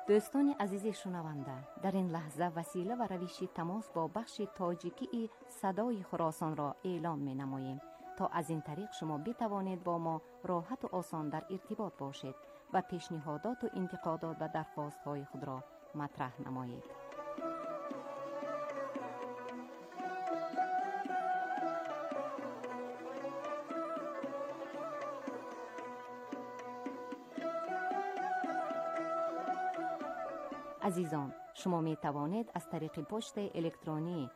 دوستان عزیز شنونده، در این لحظه وسیله و روش تماس با بخش تاجیکی صدای خراسان را اعلام می نماییم تا از این طریق شما بتوانید با ما راحت و آسان در ارتباط باشید و پیشنهادات و انتقادات و درخواست های خود را مطرح نمایید. عزیزان، شما می توانید از طریق پست الکترونی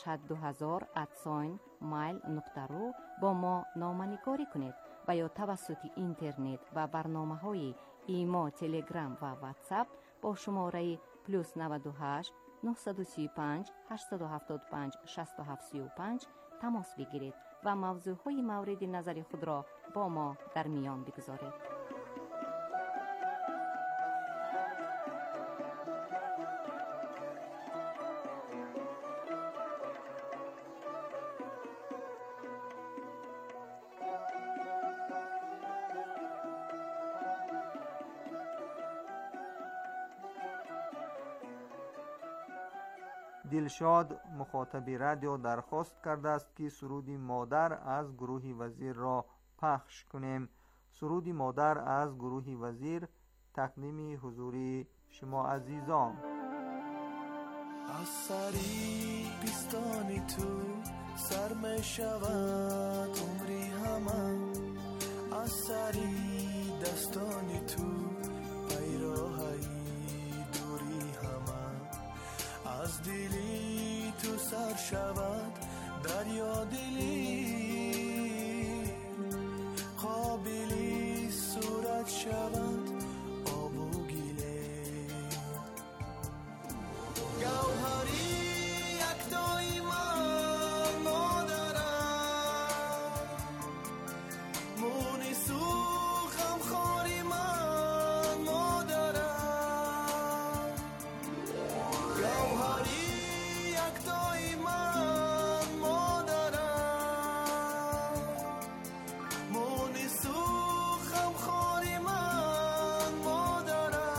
mashhad2000@mail.ru با ما نامه‌نگاری کنید و یا توسط اینترنت و برنامه‌های ایما، تلگرام و واتساپ با شماره +98 935 875 6735 تماس بگیرید و موضوعهای مورد نظر خود را با ما در میان بگذارید. دلشاد مخاطب رادیو درخواست کرده است که سرود مادر از گروه وزیر را پخش کنیم. سرود مادر از گروه وزیر تقدیم حضور شما عزیزان. از سری پیستانی تو سر می شود عمری همه، از سری دستانی تو پیراهی دوری همه، از دلی تو سر شود دریا دلی، قابلی صورت شود آب و گله، گوهری یک دایمان مادرم، مونی سوخم خاری من مادرم، گوهری یک دایمان مادرم، مونی سوخم خاری من مادرم.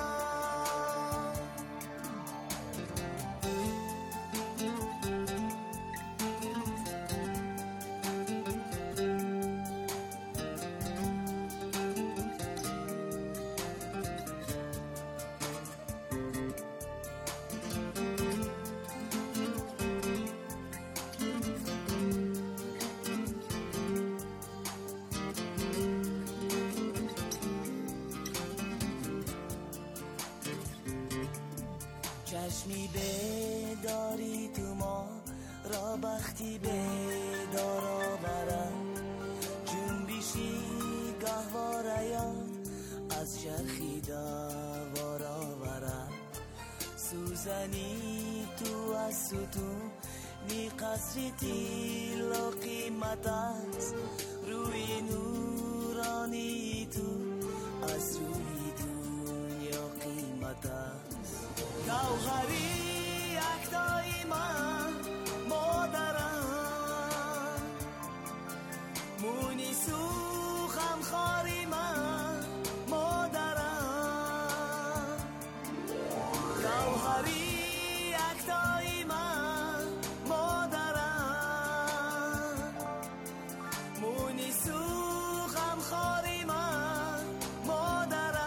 چشمی بیداری تو ما را بختی بیدار آورم، جنبشی گهواره یاد از چرخی دوار آورم، سوزنی تو از ستون نی قصری تیل و قیمت است، روی نورانی تو از روی دنیا قیمت است، گوهری یک دایمان مادرم، مونی سوخم خاری من مادرم، گوهری یک دایمان مادرم، مونی سوخم خاری من مادرم.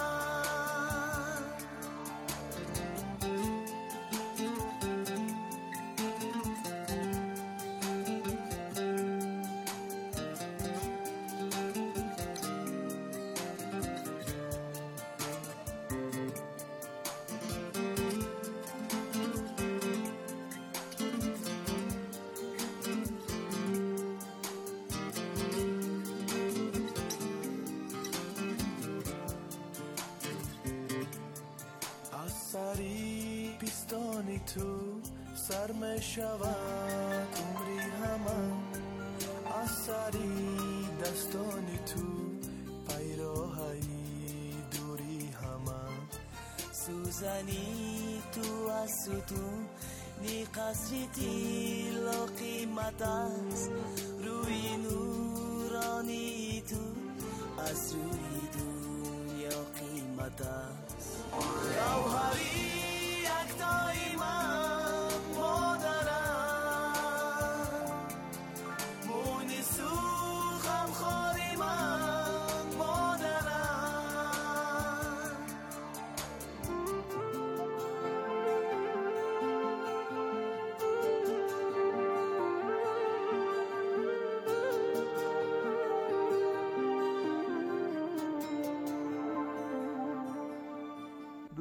از سری پیستانی تو سر می شود عمری همه، از سری دستانی تو پیراهی دوری همه، سوزنی تو از ستون نی قصری تیل و قیمت است، روی نورانی تو از روی دنیا قیمت است، گوهر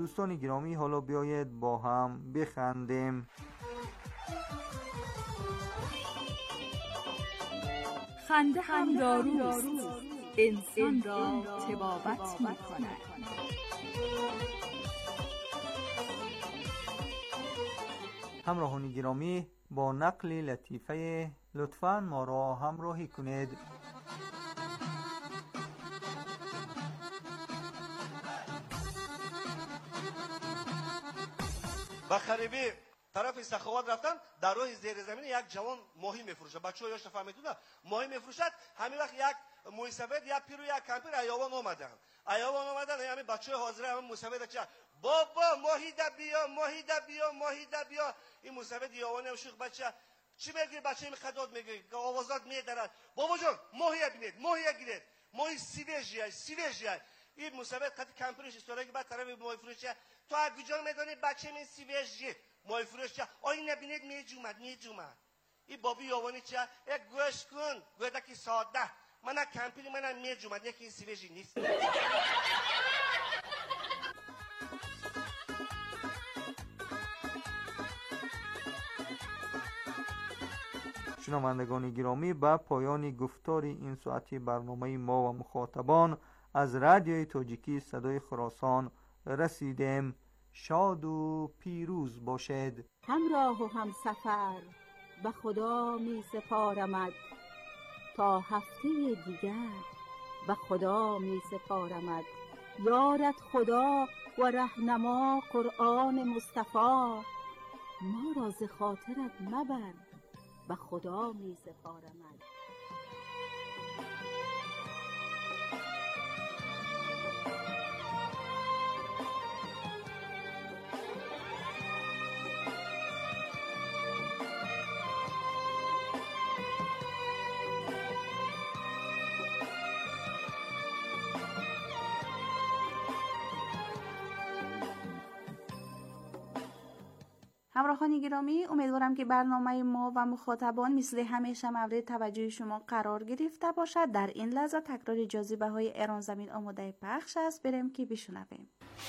دوستان گرامی، حالا بیایید با هم بخندیم. خنده هم داروست، انسان را طبابت می‌کند. همراهان گرامی، با نقل لطیفه لطفاً ما را همراهی کنید. با خریبی طرف سخاوت رفتن، در راه زیر زمین یک جوان ماهی میفروشه. بچه‌ها یاش فهمیدن ماهی میفروشد. همین وقت یک موسفید یا پیرو یا کمپیر ایوان اومدن. همین بچه‌ها حاضر همین موسفید چه بابا ماهی دبیا ماهی دبیا. این موسفید یوانه و شوخ بچه چی میگی؟ بچه میخداد میگه آوازات میدارد. بابا جان ماهی ببینید، ماهی گیرید، ماهی سیویجیه. این موسفید خط کمپیرش استوره که بعد طرف ماهی فروشه. تو از کجا میدونی بچه من سیویجیه؟ ماهی فروش چه؟ آی نبینید میجومد. این بابی یوانی چه؟ یک گوش کن گوده که ساده. من از کمپیری منم میجومد، یکی این سیویجی نیست. شنوندگان گرامی، به پایان گفتار این ساعتی برنامه ما و مخاطبان از رادیوی تاجیکی صدای خراسان رسیدیم. شاد و پیروز باشد. همراه و همسفر به خدا می سپارمد، تا هفته دیگر به خدا می سپارمد. یارت خدا و رهنما قرآن مصطفی، ما را ز خاطرت مبر به خدا می سپارمد. همراهان گرامی، امیدوارم که برنامه ما و مخاطبان مثل همیشه مورد توجه شما قرار گرفته باشد. در این لحظه تکرار جاذبه‌های ایران زمین آماده پخش است. بریم که بشنویم.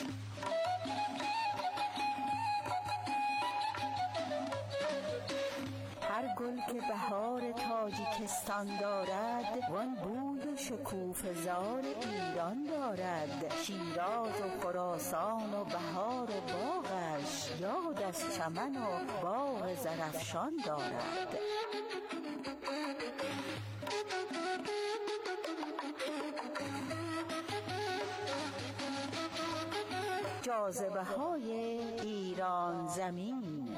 هر گل که بهار تاجیکستان دارد، وان بوی و شکوفه‌زار ایران دارد. شیراز و خراسان و بهار باغش، یاد از چمن و باغ زرافشان دارد. جاذبه‌های ایران زمین.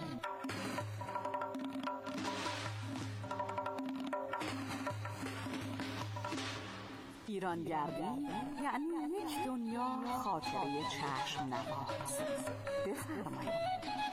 ایرانگردی یعنی یک دنیا خاطره چشم نواز. بفرمایید.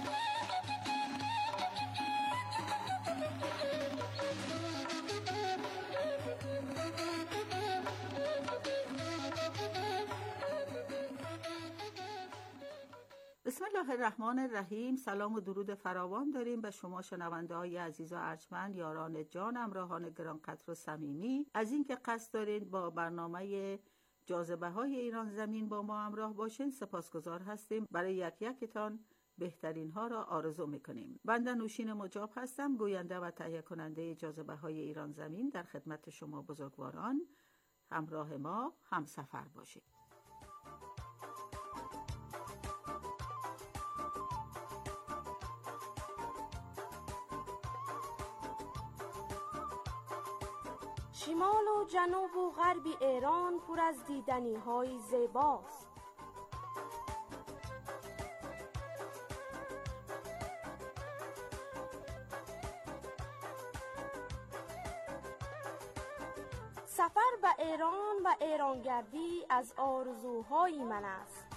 بسم الله الرحمن الرحیم. سلام و درود فراوان داریم به شما شنونده های عزیز و ارجمند، یاران جان، همراهان گرانقدر و صمیمی. از اینکه قصد دارید با برنامه جاذبه های ایران زمین با ما همراه باشین سپاسگزار هستیم. برای یکتان بهترین ها را آرزو میکنیم. بنده نوشین مجاب هستم، گوینده و تهیه کننده جاذبه های ایران زمین. در خدمت شما بزرگواران، همراه ما همسفر باشید. شمال و جنوب و غرب ایران پر از دیدنی‌های زیباست. سفر به ایران و ایرانگردی از آرزوهای من است.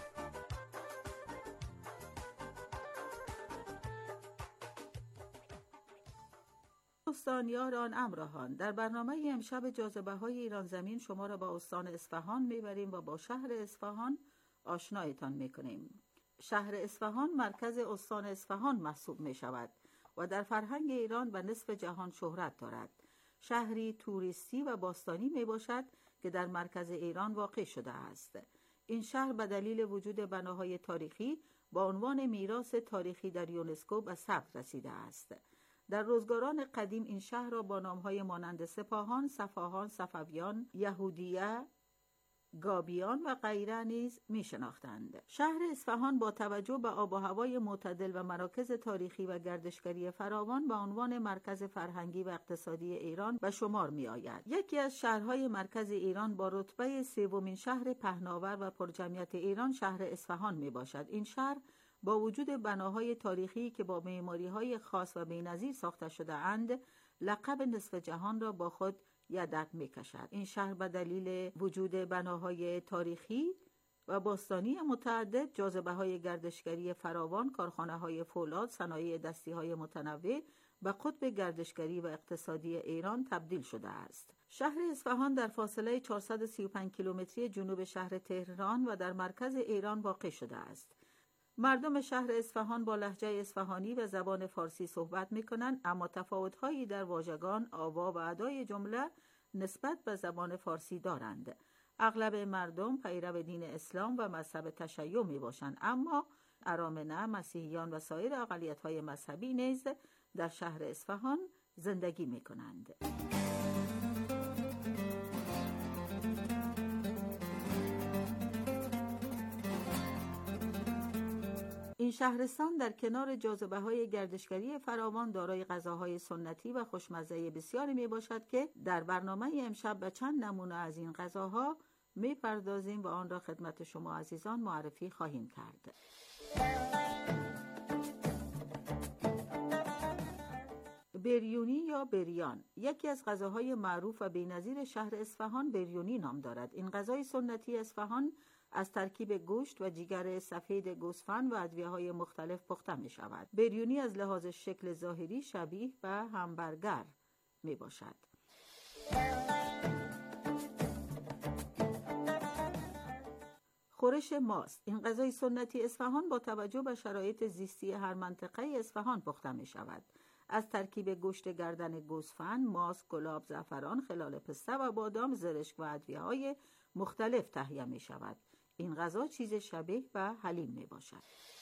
دوستان، یاران، همراهان، در برنامه امشب جاذبه های ایران زمین شما را با استان اصفهان میبریم و با شهر اصفهان آشنایتان میکنیم. شهر اصفهان مرکز استان اصفهان محسوب می شود و در فرهنگ ایران به نصف جهان شهرت دارد. شهری توریستی و باستانی می باشد که در مرکز ایران واقع شده است. این شهر به دلیل وجود بناهای تاریخی با عنوان میراث تاریخی در یونسکو به ثبت رسیده است. در روزگاران قدیم این شهر را با نام‌های مانند سپاهان، صفاهان، صفویان، یهودیه، گابیان و غیره نیز می‌شناختند. شهر اصفهان با توجه به آب و هوای معتدل و مراکز تاریخی و گردشگری فراوان به عنوان مرکز فرهنگی و اقتصادی ایران به شمار می‌آید. یکی از شهرهای مرکز ایران با رتبه سومین شهر پهناور و پرجمعیت ایران شهر اصفهان میباشد. این شهر با وجود بناهای تاریخی که با معماری‌های خاص و بی‌نظیر ساخته شده اند، لقب نصف جهان را با خود یدک می‌کشد. این شهر به دلیل وجود بناهای تاریخی و باستانی متعدد، جاذبه‌های گردشگری فراوان، کارخانه‌های فولاد، صنایع دستی‌های متنوع به قطب گردشگری و اقتصادی ایران تبدیل شده است. شهر اصفهان در فاصله 435 کیلومتری جنوب شهر تهران و در مرکز ایران واقع شده است. مردم شهر اصفهان با لهجه اصفهانی و زبان فارسی صحبت می‌کنند، اما تفاوت‌هایی در واژگان، آوا و ادای جمله نسبت به زبان فارسی دارند. اغلب مردم پیرو دین اسلام و مذهب تشیع میباشند، اما ارامنه، مسیحیان و سایر اقلیت‌های مذهبی نیز در شهر اصفهان زندگی می‌کنند. این شهرستان در کنار جاذبه‌های گردشگری فراوان دارای غذاهای سنتی و خوشمزه بسیاری میباشد که در برنامه امشب به چند نمونه از این غذاها میپردازیم و آن را خدمت شما عزیزان معرفی خواهیم کرد. بریونی یا بریان یکی از غذاهای معروف و بی‌نظیر شهر اصفهان بریونی نام دارد. این غذای سنتی اصفهان از ترکیب گوشت و جگر سفید گوسفند و ادویه‌های مختلف پخته می شود. بریونی از لحاظ شکل ظاهری شبیه به همبرگر می باشد. خورش ماست. این غذای سنتی اصفهان با توجه به شرایط زیستی هر منطقه اصفهان پخته می شود. از ترکیب گوشت گردن گوسفند، ماست، گلاب، زعفران، خلال پسته و بادام، زرشک و ادویه‌های مختلف تهیه می شود. این غذا چیز شبیه به حلیم می باشد.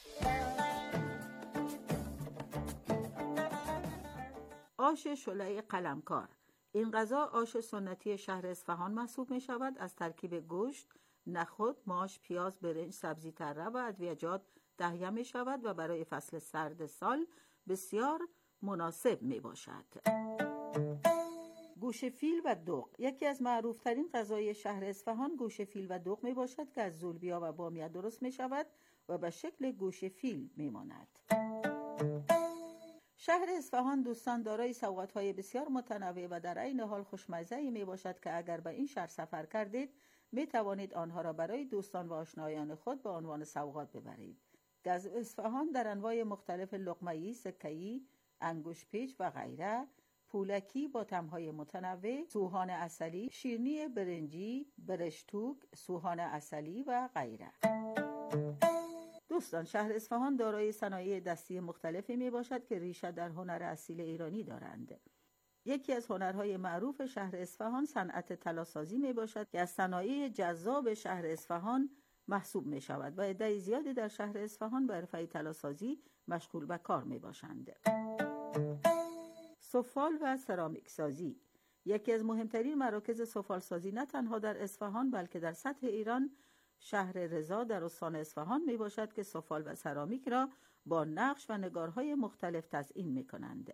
آش شله قلمکار. این غذا آش سنتی شهر اصفهان محسوب می شود. از ترکیب گوشت، نخود، ماش، پیاز، برنج، سبزی تره و ادویه‌جات تهیه می شود و برای فصل سرد سال بسیار مناسب می باشد. گوشه فیل و دوغ. یکی از معروفترین غذای شهر اصفهان گوشه فیل و دوغ می باشد که از زولبیا و بامیه درست می شود و به شکل گوشه فیل می ماند. شهر اصفهان دوستان دارای سوغات‌های بسیار متنوع و در عین حال خوشمزه‌ای می باشد که اگر به این شهر سفر کردید می توانید آنها را برای دوستان و آشنایان خود به عنوان سوغات ببرید. گز اصفهان در انواع مختلف لقمه‌ای، سکه‌ای، انگوش پیچ و غیره، پولکی با طعم‌های متنوع، سوهان عسلی، شیرینی برنجی، برشتوک، سوهان عسلی و غیره. دوستان شهر اصفهان دارای صنایع دستی مختلفی می باشد که ریشه در هنر اصیل ایرانی دارند. یکی از هنرهای معروف شهر اصفهان صنعت طلاسازی می باشد که از صنایع جذاب شهر اصفهان محسوب می شود و عده زیادی در شهر اصفهان به حرفه طلاسازی مشغول به کار می باشند. سفال و سرامیک سازی. یکی از مهمترین مراکز سفال سازی نه تنها در اصفهان بلکه در سطح ایران شهر رضا در استان اصفهان می باشد که سفال و سرامیک را با نقش و نگارهای مختلف تزیین می کنند.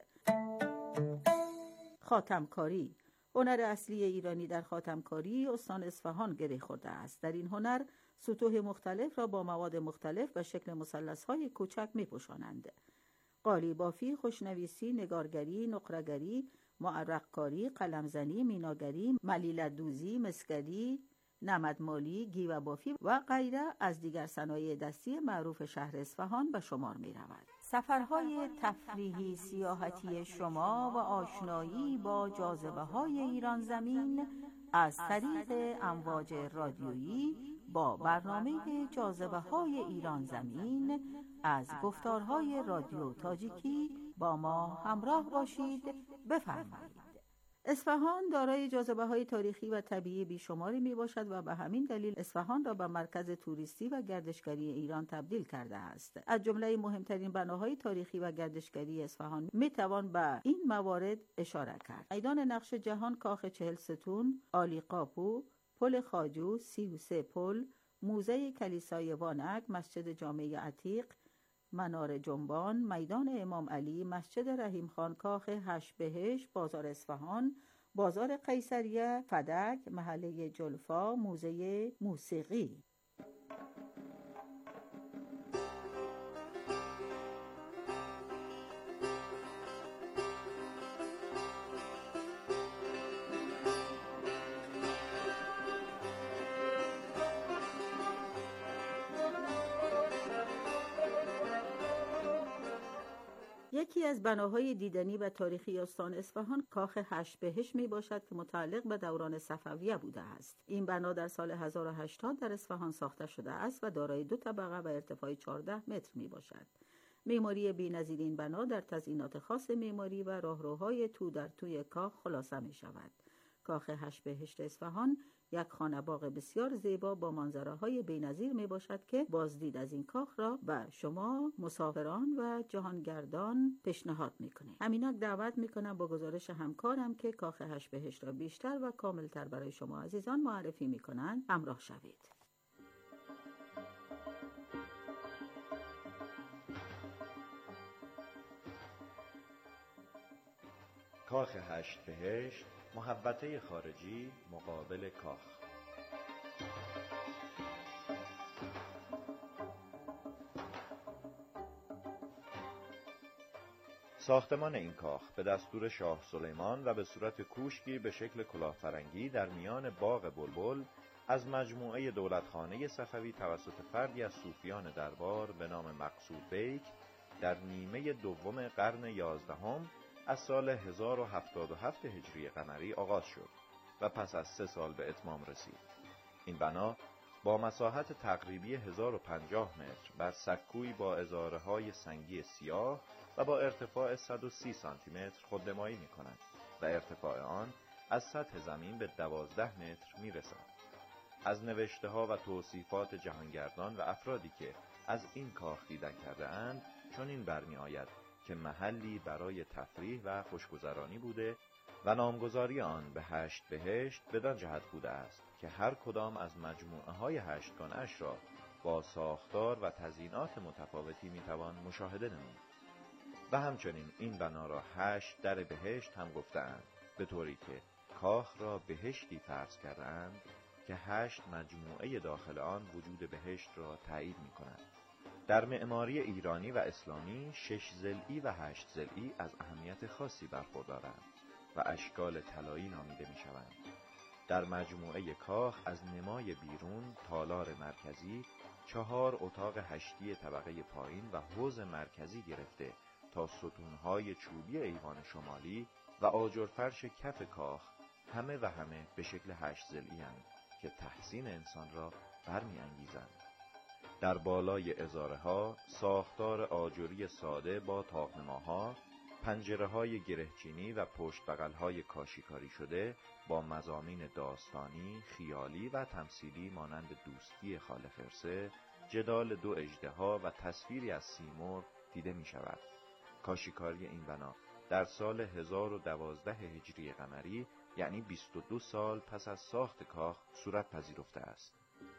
خاتمکاری. هنر اصلی ایرانی در خاتمکاری استان اصفهان گره خورده است. در این هنر سطوح مختلف را با مواد مختلف به شکل مثلث‌های کوچک می پوشانند. قالی بافی، خوشنویسی، نگارگری، نقره‌گری، معرق‌کاری، قلمزنی، میناگری، ملیله دوزی، مسگری، نمدمالی، گیوه بافی و غیره از دیگر صنایع دستی معروف شهر اصفهان به شمار می رود. سفرهای تفریحی سیاحتی شما و آشنایی با جاذبه‌های ایران زمین از طریق امواج رادیویی با برنامه جاذبه‌های ایران زمین از گفتارهای رادیو تاجیکی با ما همراه باشید. بفرمایید. اصفهان دارای جاذبه‌های تاریخی و طبیعی بیشماری میباشد و به همین دلیل اصفهان را به مرکز توریستی و گردشگری ایران تبدیل کرده است. از جمله مهمترین بناهای تاریخی و گردشگری اصفهان میتوان به این موارد اشاره کرد: میدان نقش جهان، کاخ 40 ستون، عالی قاپو، پل خواجو، 33 پل، موزه کلیسای وانک، مسجد جامع عتیق، منار جنبان، میدان امام علی، مسجد رحیم خان، کاخ 8 بهشت، بازار اصفهان، بازار قیصریه، فدک، محله جلفا، موزه موسیقی. یکی از بناهای دیدنی و تاریخی استان اصفهان کاخ 8 بهشت می باشد که متعلق به دوران صفویه بوده است. این بنا در سال 1080 در اصفهان ساخته شده است و دارای 2 طبقه و ارتفاع 14 متر می باشد. معماری بی‌نظیر این بنا در تزئینات خاص معماری و راهروهای تو در توی کاخ خلاصه می شود. کاخ 8 بهشت اصفهان یک خانه باغ بسیار زیبا با منظره‌های بی‌نظیر می باشد که بازدید از این کاخ را به شما مسافران و جهانگردان پیشنهاد می‌کنیم. همینک دعوت می‌کنم با گزارش همکارم که کاخ 8 بهشت را بیشتر و کاملتر برای شما عزیزان معرفی می‌کنند همراه شوید. کاخ 8 بهشت، محوطه خارجی مقابل کاخ. ساختمان این کاخ به دستور شاه سلیمان و به صورت کوشکی به شکل کلاه‌فرنگی در میان باغ بلبل از مجموعه دولتخانه صفوی توسط فردی از صوفیان دربار به نام مقصود بیک در نیمه دوم قرن 11 از سال 1077 هجری قمری آغاز شد و پس از 3 سال به اتمام رسید. این بنا با مساحت تقریبی 1050 متر بر سکویی با ازاره‌های سنگی سیاه و با ارتفاع 130 سانتی متر خودنمایی می‌کند و ارتفاع آن از سطح زمین به 12 متر می‌رسد. از نوشته‌ها و توصیفات جهانگردان و افرادی که از این کاخ دیدن کرده اند چنین برمی‌آید که محلی برای تفریح و خوشگذرانی بوده و نامگذاری آن به 8 بهشت بدان جهت بوده است که هر کدام از مجموعه‌های 8 گانه‌اش را با ساختار و تزیینات متفاوتی میتوان مشاهده نمود. و همچنین این بنا را 8 در بهشت هم گفتند، به طوری که کاخ را بهشتی فرض کردند که 8 مجموعه داخل آن وجود بهشت را تایید می‌کنند. در معماری ایرانی و اسلامی 6 ضلعی و 8 ضلعی از اهمیت خاصی برخوردارند و اشکال طلایی نامیده می‌شوند. در مجموعه کاخ از نمای بیرون تالار مرکزی، 4 اتاق هشتی طبقه پایین و حوض مرکزی گرفته تا ستونهای چوبی ایوان شمالی و آجرفرش کف کاخ همه به شکل 8 ضلعی اند که تحسین انسان را برمی‌انگیزند. در بالای ازاره‌ها ساختار آجری ساده با طاق‌نماها، پنجره‌های گرهچینی و پشت بغل‌های کاشیکاری شده با مضامین داستانی، خیالی و تمثیلی مانند دوستی خال خرسه، جدال 2 اژدها و تصویری از سیمرغ دیده می‌شود. کاشیکاری این بنا در سال 1012 هجری قمری یعنی 22 سال پس از ساخت کاخ صورت پذیرفته است.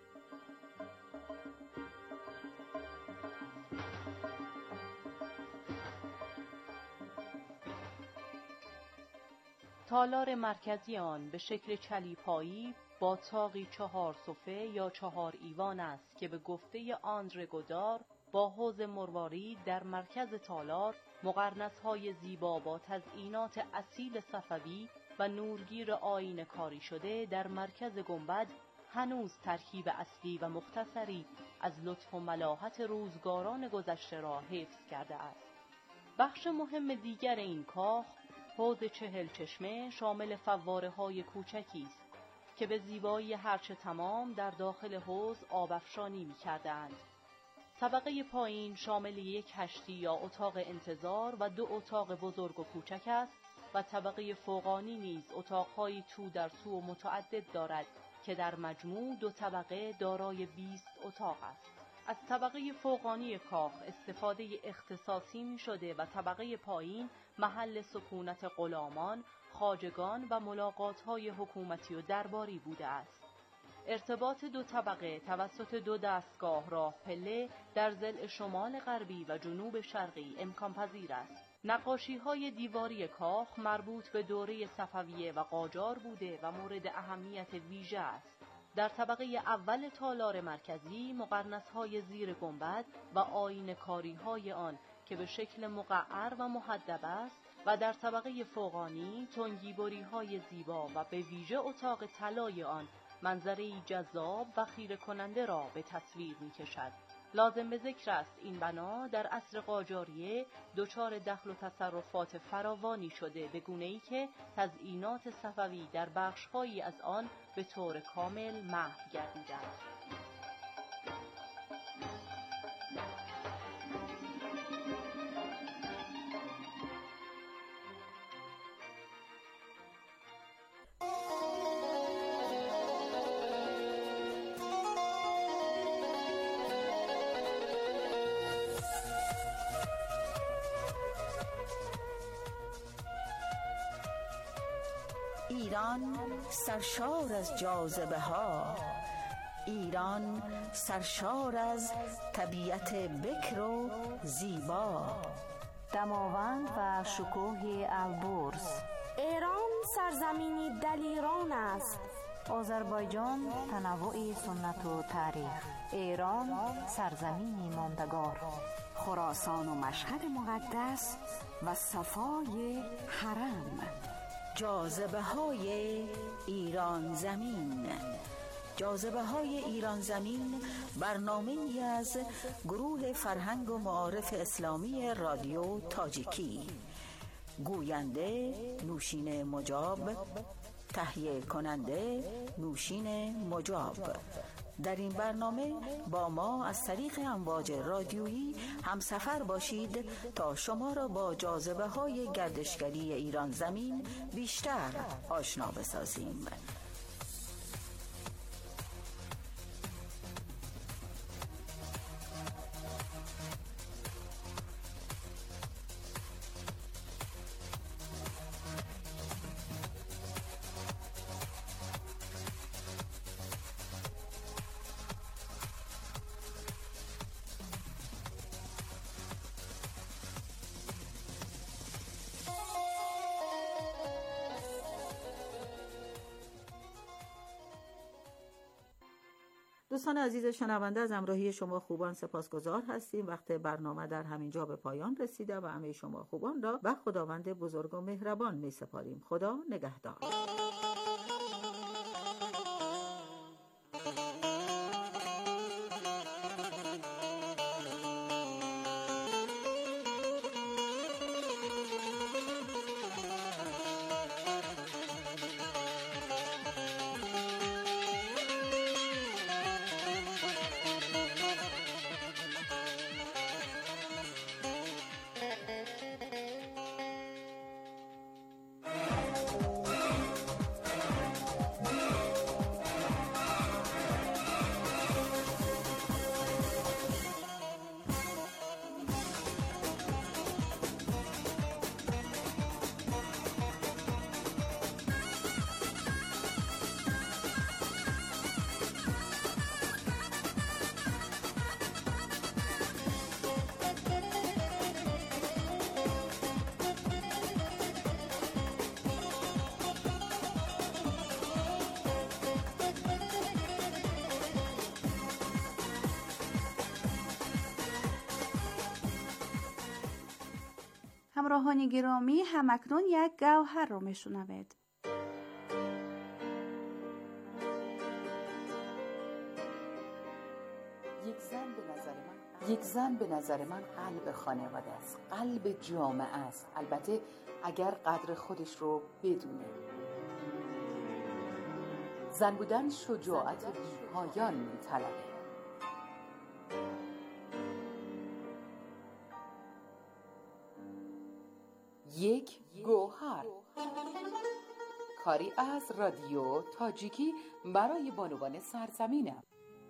تالار مرکزی آن به شکل چلیپایی با طاقی 4 صفه یا 4 ایوان است که به گفته آندره گودار با حوض مروارید در مرکز تالار، مقرنس‌های زیبا با تزئینات اصیل صفوی و نورگیر آیینه کاری شده در مرکز گنبد هنوز ترکیب اصلی و مختصری از لطف و ملاحت روزگاران گذشته را حفظ کرده است. بخش مهم دیگر این کاخ حوض 40 چشمه شامل فواره‌های کوچکی است که به زیبایی هرچه تمام در داخل حوض آبافشانی می‌کردند. طبقه پایین شامل یک کشتی یا اتاق انتظار و 2 اتاق بزرگ و کوچک است و طبقه فوقانی نیز اتاق‌های تو در تو و متعدد دارد که در مجموع 2 طبقه دارای 20 اتاق است. از طبقه فوقانی کاخ استفاده اختصاصی می شده و طبقه پایین محل سکونت غلامان، خواجگان و ملاقات‌های حکومتی و درباری بوده است. ارتباط 2 طبقه توسط 2 دستگاه راه پله در ضلع شمال غربی و جنوب شرقی امکان پذیر است. نقاشی‌های دیواری کاخ مربوط به دوره صفویه و قاجار بوده و مورد اهمیت ویژه است. در طبقه اول تالار مرکزی مقرنس‌های زیر گنبد و آیینه‌کاری‌های آن که به شکل مقعر و محدب است و در طبقه فوقانی تنگی‌بری‌های زیبا و به ویژه اتاق طلای آن منظره‌ای جذاب و خیره کننده را به تصویر می‌کشد. لازم به ذکر است این بنا در عصر قاجاریه دچار دخل و تصرفات فراوانی شده به گونه‌ای که تزئینات صفوی در بخش‌هایی از آن به طور کامل محو گردیده است. ایران سرشار از جاذبه ها، ایران سرشار از طبیعت بکر و زیبا، دماوند و شکوه البرز. ایران سرزمینی دلیران است. آذربایجان تنوع سنت و تاریخ. ایران سرزمین ماندگار. خراسان و مشهد مقدس و صفای حرم. جاذبه های ایران زمین. جاذبه های ایران زمین برنامه‌ای از گروه فرهنگ و معارف اسلامی رادیو تاجیکی. گوینده نوشین مجاب، تهیه کننده نوشین مجاب. در این برنامه با ما از طریق امواج رادیویی همسفر باشید تا شما را با جاذبه های گردشگری ایران زمین بیشتر آشنا بسازیم. دوستان عزیز شنونده، از همراهی شما خوبان سپاسگزار هستیم. وقت برنامه در همین جا به پایان رسیده و همه شما خوبان را به خداوند بزرگ و مهربان می سپاریم. خدا نگهدار. همراهان گرامی، همکنون یک گوهر رو میشنوید. یک زن به نظر من قلب خانواده است، قلب جامعه است، البته اگر قدر خودش رو بدونه. زن بودن شجاعت بی‌پایان می‌طلبه. یک گوهر. کاری از رادیو تاجیکی برای بانوان سرزمینم.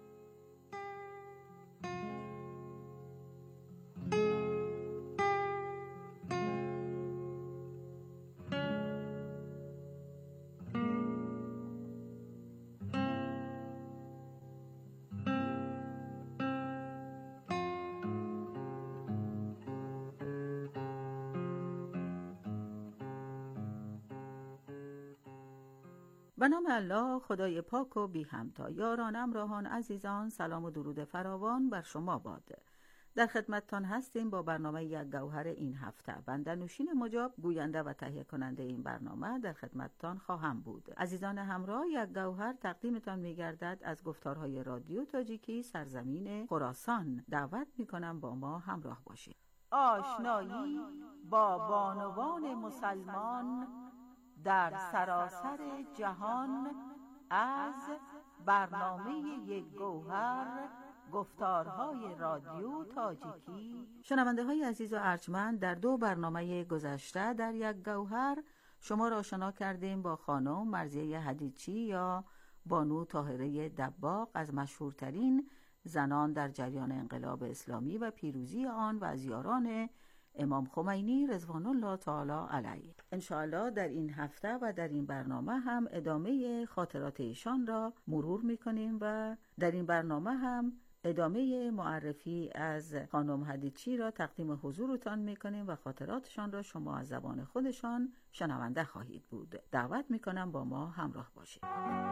به نام الله خدای پاک و بی همتا. یاران همراهان عزیزان، سلام و درود فراوان بر شما باد. در خدمتتان هستیم با برنامه یک گوهر این هفته. بنده نوشین مجاب، گوینده و تهیه کننده این برنامه، در خدمتتان خواهم بود. عزیزان همراه، یک گوهر تقدیمتان می‌گردد از گفتارهای رادیو تاجیکی سرزمین خراسان. دعوت می‌کنم با ما همراه باشید. آشنایی با بانوان مسلمان در سراسر جهان از برنامه یک گوهر، گفتارهای رادیو تاجیکی. شنونده های عزیز و ارجمند، در 2 برنامه گذشته در یک گوهر شما را آشنا کردیم با خانم مرضیه حدیدچی یا بانو طاهره دباغ، از مشهورترین زنان در جریان انقلاب اسلامی و پیروزی آن و از یاران امام خمینی رضوان الله تعالی علیه. انشاءالله در این هفته و در این برنامه هم ادامه خاطرات ایشان را مرور میکنیم و در این برنامه هم ادامه معرفی از خانم حدیدچی را تقدیم حضورتان میکنیم و خاطراتشان را شما از زبان خودشان شنونده خواهید بود. دعوت میکنم با ما همراه باشید.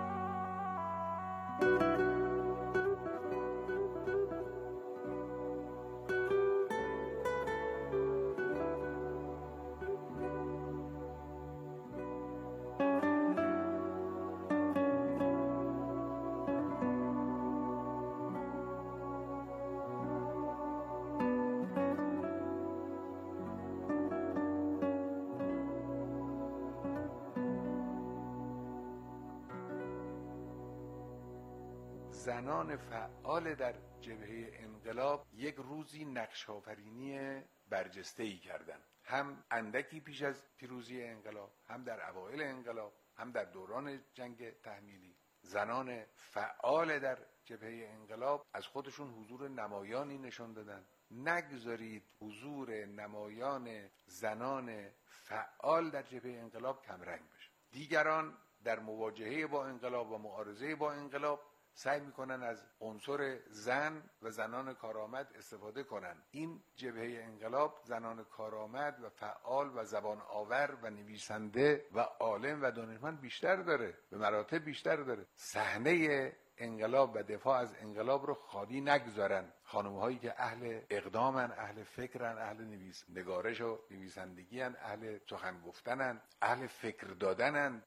زنان فعال در جبهه انقلاب یک روزی نقش‌آفرینی برجسته‌ای کردند، هم اندکی پیش از پیروزی انقلاب، هم در اوایل انقلاب، هم در دوران جنگ تحمیلی. زنان فعال در جبهه انقلاب از خودشون حضور نمایانی نشان دادن. نگذارید حضور نمایان زنان فعال در جبهه انقلاب کمرنگ بشه. دیگران در مواجهه با انقلاب و معارضه با انقلاب سعی میکنن از عنصر زن و زنان کارآمد استفاده کنن. این جبهه انقلاب زنان کارآمد و فعال و زبان آور و نویسنده و عالم و دانشمند بیشتر داره، به مراتب بیشتر داره. صحنه انقلاب و دفاع از انقلاب رو خالی نگذارن خانم‌هایی که اهل اقدامن، اهل فکرن، اهل نگارش و نویسندگی‌ان، اهل سخن گفتنن، اهل فکر دادنن.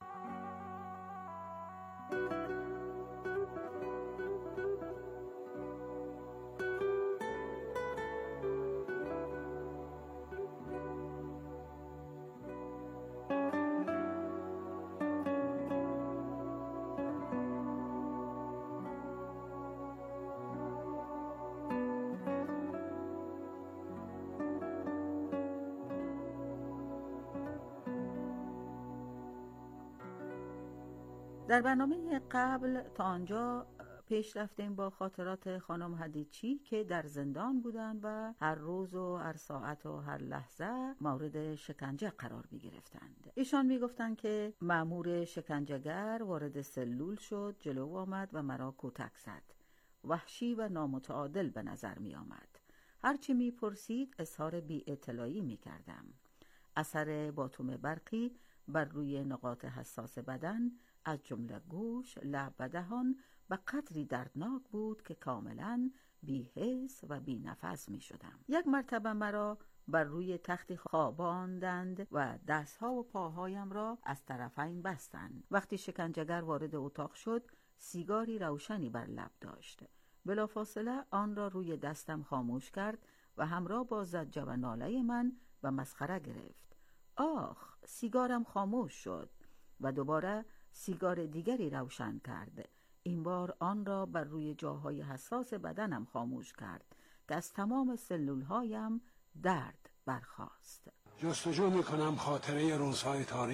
در برنامه قبل تا آنجا پیش رفتیم با خاطرات خانم حدیدچی که در زندان بودند و هر روز و هر ساعت و هر لحظه مورد شکنجه قرار می گرفتند. ایشان می گفتند که مأمور شکنجهگر وارد سلول شد، جلو آمد و مرا کتک زد. وحشی و نامتعادل به نظر می آمد. هرچی می پرسید اظهار بی اطلاعی می کردم. اثر باتوم برقی بر روی نقاط حساس بدن از جمله گوش، لب و دهان به قدری دردناک بود که کاملا بی حس و بی نفس می شدم. یک مرتبه مرا بر روی تختی خواباندند و دستها و پاهایم را از طرفین بستند. وقتی شکنجهگر وارد اتاق شد، سیگاری روشنی بر لب داشت. بلافاصله آن را روی دستم خاموش کرد و همراه با زجه و ناله من به مسخره گرفت. آخ، سیگارم خاموش شد و دوباره سیگار دیگری روشن کرد. این بار آن را بر روی جاهای حساس بدنم خاموش کرد که از تمام سلولهایم درد برخاست. جستجو میکنم خاطره روزهای تاریک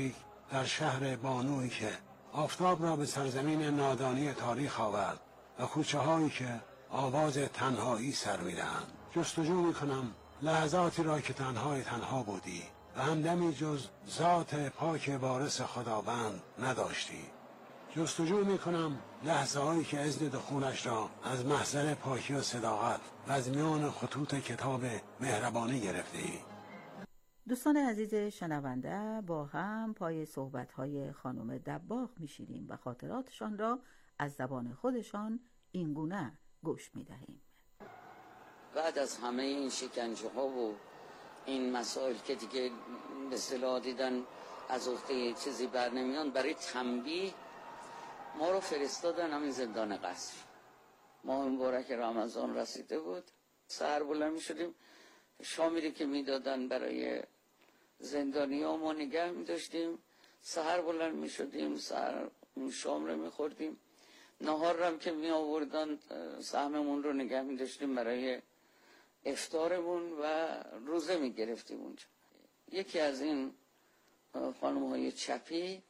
در شهر بانویی که آفتاب را به سرزمین نادانی تاریخ آورد و کوچه هایی که آواز تنهایی سر می‌دهند. جستجو می‌کنم لحظاتی را که تنها بودی و همدمی جز ذات پاک وارث خداوند نداشتی. جستجو می‌کنم لحظه هایی که اذن دخولش را از محضر پاکی و صداقت و از میان خطوط کتاب مهربانی گرفته‌ای. دوستان عزیز شنونده، با هم پای صحبت‌های خانم دباغ می‌شینیم و خاطراتشان را از زبان خودشان اینگونه گوش می‌دهیم. بعد از همه این شکنجه‌ها و این مسائل که دیگه به اصطلاح دیدن از عهده چیزی بر نمیان، برای تنبیه ما رو فرستادن همین زندان قصر. ماه مبارک رمضان رسیده بود، سحر بلند می‌شدیم، شامیری که میدادن برای زندانی‌ها ما نگه می‌داشتیم، سحر بلند می‌شدیم، شام رو می‌خوردیم، نهار رو هم که می‌آوردن سهممون رو نگه می‌داشتیم برای افطارمون و روزه می‌گرفتیم اونجا. یکی از این خانم‌های چپی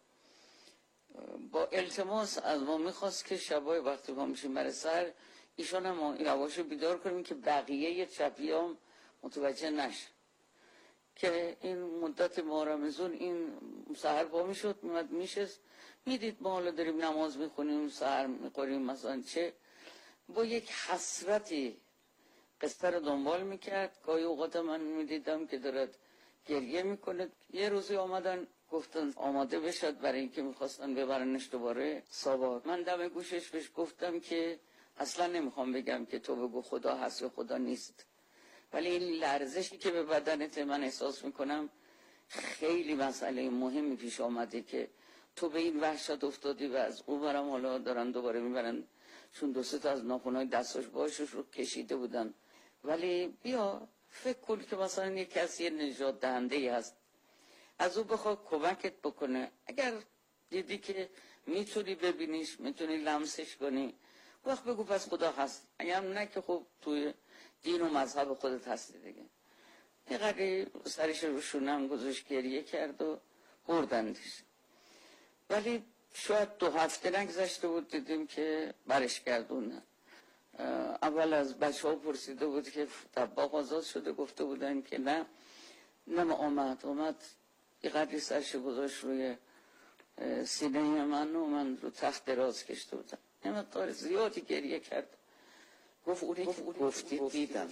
با التماس از ما می‌خواست که شبای وقتی ما میشیم برای سحر ایشان هم یواشو بیدار کنیم که بقیه چپی هم متوجه نشه که این مدت ماه رمضان این سحر پا میشد، میمد میشست، میدید ما حالا داریم نماز میخونیم، سحر میخوریم مثلا چه، با یک حسرتی قصه رو دنبال میکرد. گاهی اوقات من میدیدم که دارد گریه میکنه. یه روزی آمدن گفتن آماده بشد برای اینکه میخواستن ببرنش دوباره ساواک. من دم گوشش بهش گفتم که اصلا نمیخوام بگم که تو بگو خدا هست و خدا نیست، ولی این لرزشی که به بدنت من احساس میکنم خیلی مسئله مهمی پیش آمده که تو به این وحشت افتادی و از اون برم حالا دارن دوباره میبرن، چون دو سه تا از ناخن‌های دستاش باشش رو کشیده بودن. ولی بیا فکر کن که مثلا یک کسی نجات دهنده هست، از او بخواد کمکت بکنه. اگر دیدی که میتونی ببینیش، میتونی لمسش کنی، وقت بگو پس خدا هست. اگر نه که خب توی دین و مذهب خودت هستی دیگه. یه قدری سرش رو شونم گذاشت، گریه کرد و بردندش. ولی شاید 2 هفته نگذشته بود دیدیم که برش گردوندن. اول از بچه ها پرسیده بود که دباغ آزاد شده، گفته بودن که نه آمد یه قدری سرش گذاشت روی سینه من و من رو تخت دراز کشته بودم. یه مقدار زیادی گریه کرد. گفت اونی که گفتید دیدم،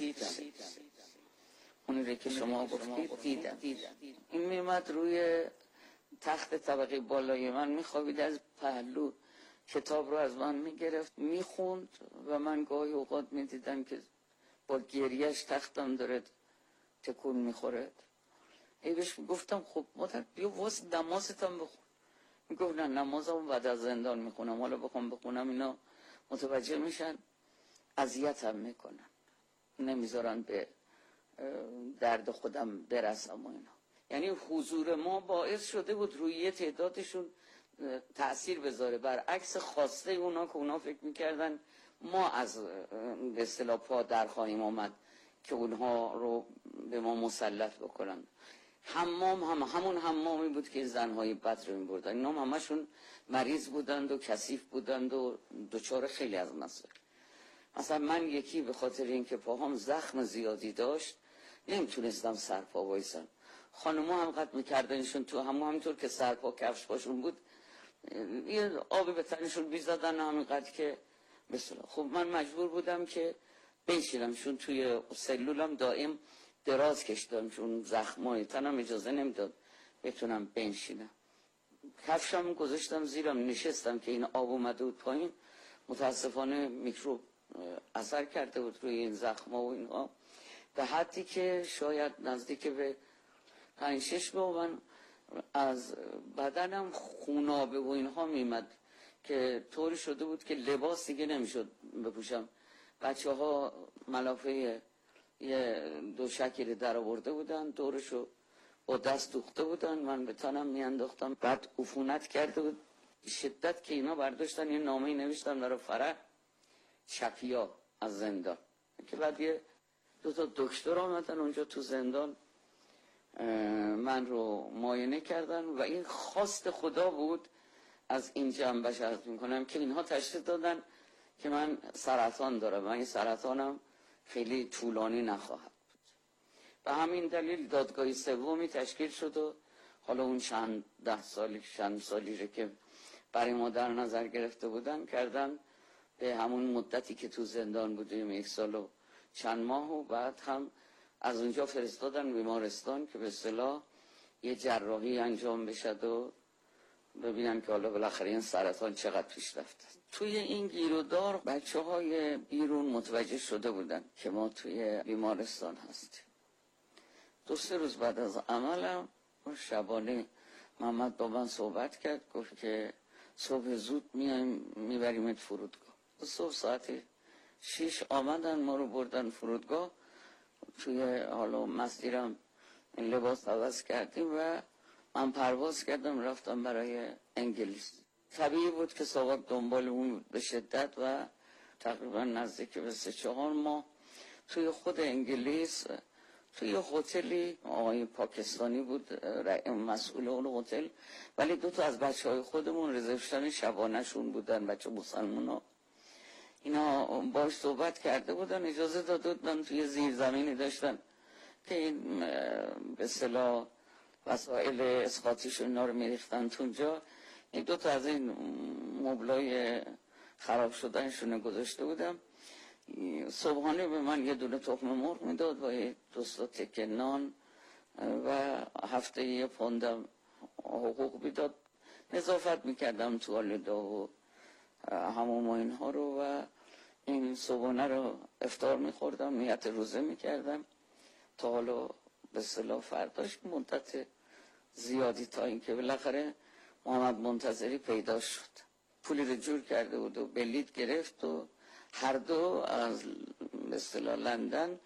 اونی که شما گفتید دیدم. این میمد روی تخت طبقه بالای من میخوابید، از پهلو کتاب رو از من میگرفت میخوند و من گاهی اوقات میدیدم که با گریهش تختم داره تکون میخوره. ای بهش گفتم خب مادر بیا واسه نمازتم بخون. میگفت نه نمازم بعد از زندان میخونم، حالا بخوام بخونم اینا متوجه میشن اذیتم میکنن، نمیذارن به درد خودم برسم و اینا. یعنی حضور ما باعث شده بود روی یه تعدادشون تأثیر بذاره، برعکس خواسته اونا که اونا فکر میکردن ما از به اصطلاح پا در خواهیم آمد که اونها رو به ما مسلط بکنن. همون حمامی بود که زنهای بد رو میبردن. اینا همشون مریض بودند و کثیف بودند و دچار خیلی از مسائل. مثلا من یکی به خاطر اینکه پاهام زخم زیادی داشت نمیتونستم سرپا وایسم. خانم‌ها هم قد میکردنشون تو همونطور که سرپا کفش پاشون بود یه آبی به تنشون میزدن همینقدر که مثلا. خب من مجبور بودم که بنشینم، چون توی سلولم دائم دراز کشیدم، چون زخمای تنم اجازه نمیداد بتونم بنشینم. کفشم گذاشتم زیرم نشستم که این آب اومده بود پایین، متاسفانه میکروب اثر کرده بود روی این زخما و اینها، به حدی که شاید نزدیک به 5-6 ماه من از بدنم خونابه و اینها میمد که طوری شده بود که لباس دیگه نمیشد بپوشم. بچه ها ملافه یه دوشکی در آورده بودن، دورشو با دست دوخته بودن، من به تنم میانداختم. بعد عفونت کرده بود شدت که اینا برداشتن یه نامه‌ای نوشتن برای فرح چپیا از زندان، که بعد یه 2 تا دکتر آمدن اونجا تو زندان من رو معاینه کردن و این خواست خدا بود. از این جنبش عرض میکنم که اینها تشخیص دادن که من سرطان دارم و این سرطانم خیلی طولانی نخواهد بود. به همین دلیل دادگاه سومی تشکیل شد و حالا اون چند سالی رو که برای ما در نظر گرفته بودن کردن به همون مدتی که تو زندان بودیم 1 سال و چند ماه و بعد هم از اونجا فرستادن بیمارستان که به اصطلاح یه جراحی انجام بشد و ببینن که حالا بالاخره این سرطان چقدر پیش رفته. توی این گیرودار بچه‌های بیرون متوجه شده بودن که ما توی بیمارستان هستیم. 2-3 روز بعد از عملم شبانه محمد با من صحبت کرد، گفت که صبح زود میبریمت فرودگاه. صبح ساعت 6 آمدن ما رو بردن فرودگاه. توی حالا مسیرم لباس عوض کردیم و من پرواز کردم رفتم برای انگلیس. طبیعی بود که ساواک دنبال اون به شدت و تقریبا نزدیک به 3-4 ماه توی خود انگلیس توی هتلی آقای پاکستانی بود مسئول اون هتل، ولی 2 تا از بچهای خودمون رزرو شبانه‌شون بودن، بچه مسلمونا. اینا باش صحبت کرده بودن، اجازه داده بودن توی زیرزمینی داشتن که این به اصطلاح وسایل اسقاطیشون اینا رو میریختن تو اونجا. این 2 تا از این مبلای خراب شدنشون گذاشته بودم. صبحانه به من یه دونه تخم مرغ میداد و 2 تا تکه نان و هفته یه پوندم حقوق میداد. نظافت میکردم توالت و حموم و اینها رو و این صبحانه رو افطار میخوردم، نیت روزه میکردم تا حالا به اصطلاح فرداش مدت زیادی تا اینکه بالاخره محمد منتظری پیدا شد. پولی رو جور کرده بود و بلیط گرفت و هر دو از به اصطلاح لندن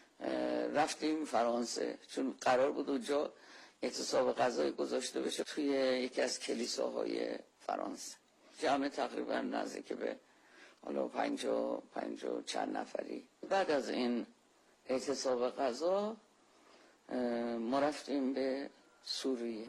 رفتیم فرانسه، چون قرار بود اونجا اعتصاب غذایی گذاشته بشه توی یکی از کلیساهای فرانسه. جمع تقریبا نزدیک به حالا 50 چند نفری. بعد از این اعتصاب غذا ما رفتیم به سوریه.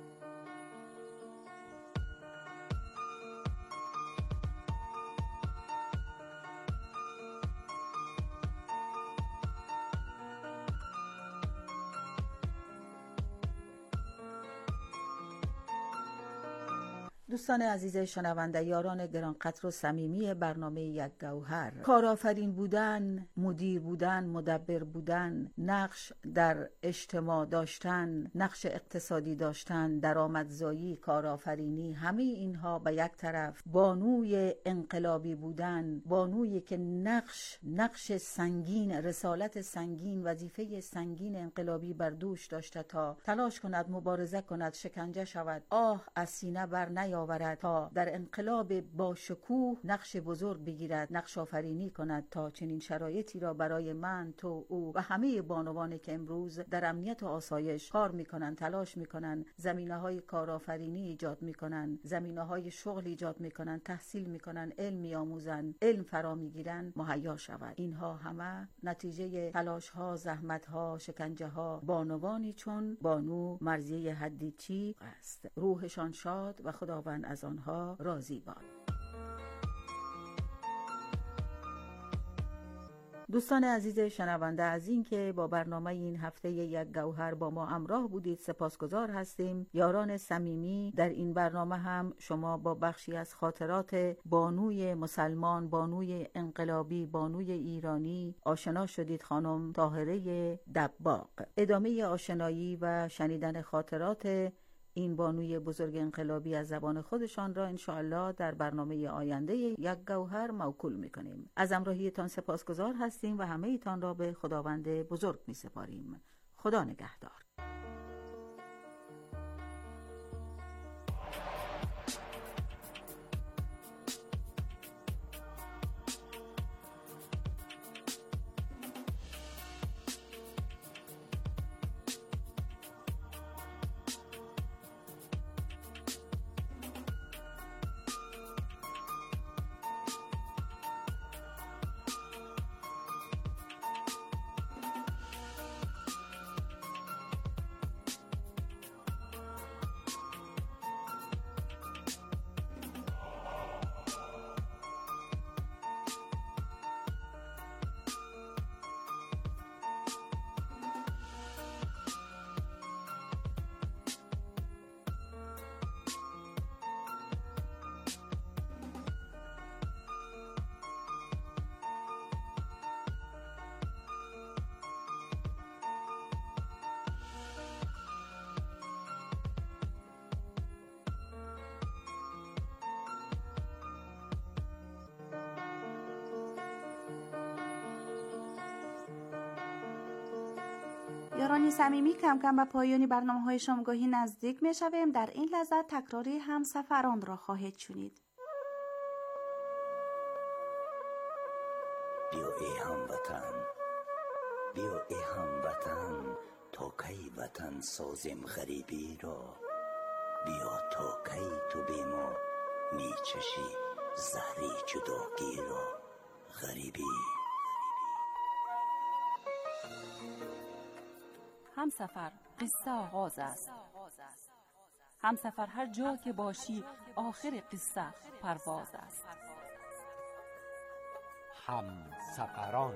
دوستان عزیز شنونده یاران گرانقدر و صمیمی برنامه یک گوهر، کارآفرین بودن، مدیر بودن، مدبر بودن، نقش در اجتماع داشتن، نقش اقتصادی داشتن، درآمدزایی، کارآفرینی، همه اینها به یک طرف، بانوی انقلابی بودن، بانویی که نقش سنگین، رسالت سنگین، وظیفه سنگین انقلابی بر دوش داشته تا تلاش کند، مبارزه کند، شکنجه شود، آه از سینه بر نیاورد تا در انقلاب با شکوه نقش بزرگ بگیرد، نقش آفرینی کند تا چنین شرایطی را برای من، تو، او و همه بانوانی که امروز در امنیت و آسایش کار میکنن، تلاش میکنن، زمینه‌های کارآفرینی ایجاد میکنن، زمینه‌های شغل ایجاد میکنن، تحصیل میکنن، علم میآموزن، علم فرا میگیرن، مهیا شود. اینها همه نتیجه تلاش‌ها، زحمت‌ها، شکنجه‌ها بانوانی چون بانو مرضیه حدیچی است. روحشان شاد و خداوند از آنها راضی باد. دوستان عزیز شنونده، از این که با برنامه این هفته یک گوهر با ما همراه بودید سپاسگزار هستیم. یاران صمیمی، در این برنامه هم شما با بخشی از خاطرات بانوی مسلمان، بانوی انقلابی، بانوی ایرانی آشنا شدید، خانم طاهره دباغ. ادامه آشنایی و شنیدن خاطرات این بانوی بزرگ انقلابی از زبان خودشان را انشاءالله در برنامه آینده یک گوهر موکول میکنیم. از همراهیتان سپاسگزار هستیم و همه ایتان را به خداوند بزرگ میسپاریم. خدا نگهدار. یاران صمیمی، کم کم به پایان برنامه‌های شامگاهی نزدیک می‌شویم. در این لحظه تکراری همسفران را خواهید شنید. بیا ای هموطن، بیا ای هموطن، تا کی وطن سازیم غریبی را. بیا تا کی تو بی ما میچشی زهری جداگی را. غریبی همسفر قصه آغاز است. همسفر هر جا که باشی آخر قصه پرواز است. همسفران.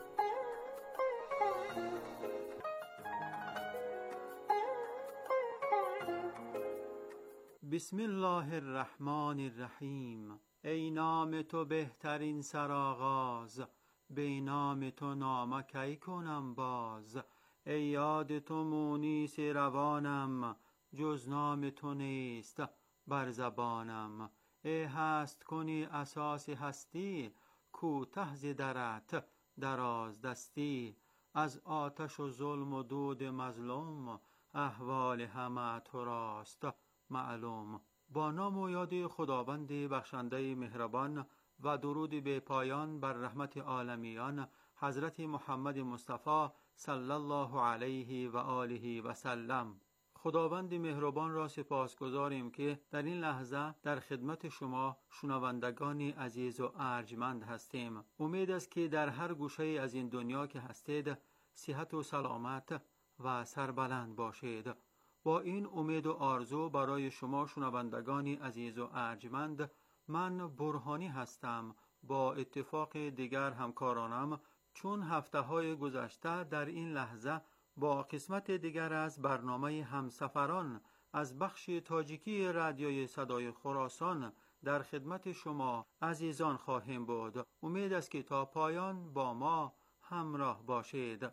بسم الله الرحمن الرحیم. ای نام تو بهترین سرآغاز، به نام تو نامه کی کنم باز. ای یاد تو مونس روانم، جز نام تو نیست بر زبانم. ای هست کنی اساس هستی، کوته ز درت دراز دستی. از آتش و ظلم و دود مظلوم، احوال همه تو راست معلوم. با نام و یاد خداوند بخشنده مهربان و درود به پایان بر رحمت عالمیان حضرت محمد مصطفی صلی الله علیه و آله و سلم. خداوند مهربان را سپاسگزاریم که در این لحظه در خدمت شما شنوندگان عزیز و ارجمند هستیم. امید است که در هر گوشه از این دنیا که هستید صحت و سلامت و سربلند باشید. با این امید و آرزو برای شما شنوندگان عزیز و ارجمند، من برهانی هستم با اتفاق دیگر همکارانم، چون هفته‌های گذشته در این لحظه با قسمت دیگر از برنامه همسفران از بخش تاجیکی رادیوی صدای خراسان در خدمت شما عزیزان خواهیم بود. امید است که تا پایان با ما همراه باشید.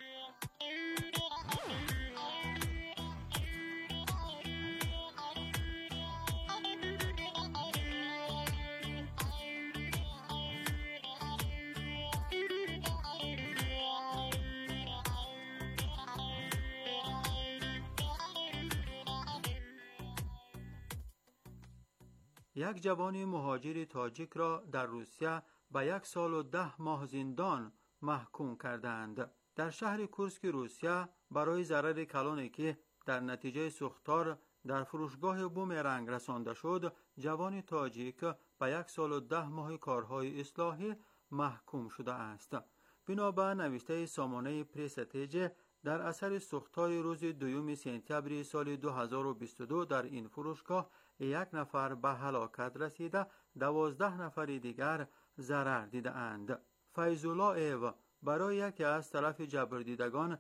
یک جوان مهاجر تاجیک را در روسیه به 1 سال و 10 ماه زندان محکوم کردند. در شهر کورسک روسیه برای ضرر کلانی که در نتیجه سوختار در فروشگاه بومرنگ رسانده شد، جوان تاجیک به 1 سال و 10 ماه کارهای اصلاحی محکوم شده است. بنابر نوشته سامانه پرستیج، در اثر سوختار روز 2 سپتامبر سال 2022 در این فروشگاه 1 نفر به هلاکت رسیده، 12 نفر دیگر ضرر دیده اند. فیض‌الله ایو برای یکی از طرف جبردیدگان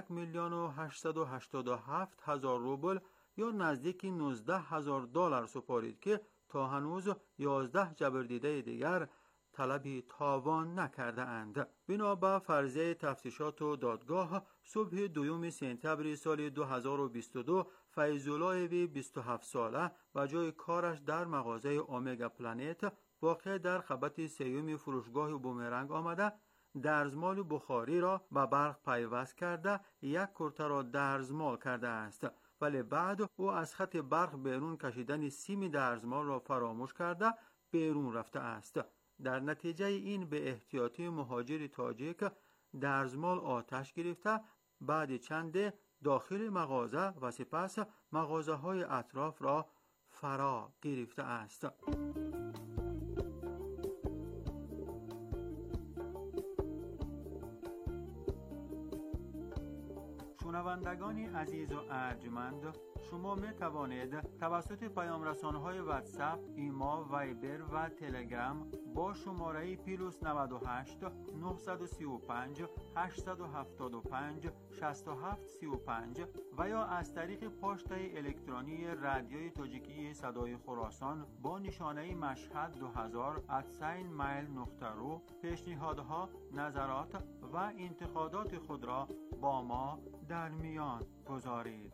1,887,000 روبل یا نزدیک 19,000 دلار سپارید که تا هنوز 11 جبردیده دیگر طلب تاوان نکرده اند. بنابر فرضیه تفتیشات و دادگاه، صبح 2 سپتامبر سال 2022 فیض‌الله ایوی 27 ساله و جای کارش در مغازه اومگا پلنت واقع در خبت 3 فروشگاه بومرنگ آمده، درزمال بخاری را به برق پیوست کرده 1 کرته را درزمال کرده است، ولی بعد او از خط برق بیرون کشیدن سیم درزمال را فراموش کرده بیرون رفته است. در نتیجه این به احتیاطی مهاجر تاجیک درزمال آتش گرفته، بعد چند داخل مغازه و سپس مغازه های اطراف را فرا گرفته است. شنوندگان عزیز و ارجمند، شما می توانید توسط پیام رسانه‌های واتساپ، ایما، وایبر و تلگرام با شماره +98 935 875 6735 و یا از طریق پست الکترونی رادیوی تاجیکی صدای خراسان با نشانه مشهد 2000@mail.ru پیشنهادها، نظرات و انتقادات خود را با ما در میان گذارید.